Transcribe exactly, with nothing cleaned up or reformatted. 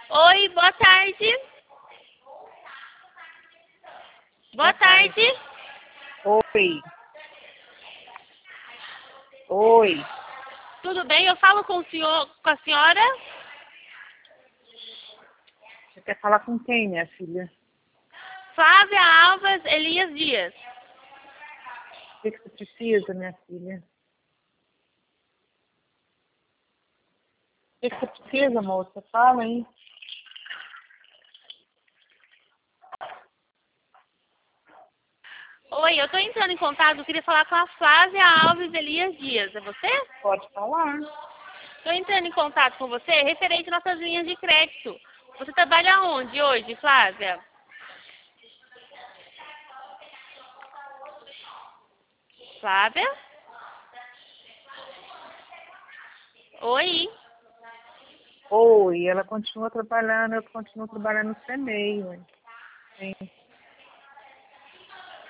Oi, boa tarde. Boa Boa tarde. tarde. Oi. Oi. Tudo bem? Eu falo com o senhor, com a senhora? Você quer falar com quem, minha filha? Flávia Alves Elias Dias. O que, que você precisa, minha filha? O que, que você precisa, moça? Fala aí. Oi, eu estou entrando em contato, eu queria falar com a Flávia Alves Elias Dias. É você? Pode falar. Estou entrando em contato com você referente às nossas linhas de crédito. Você trabalha onde hoje, Flávia? Flávia? Oi? Oi, ela continua trabalhando, eu continuo trabalhando no C M E I, ué. Sim.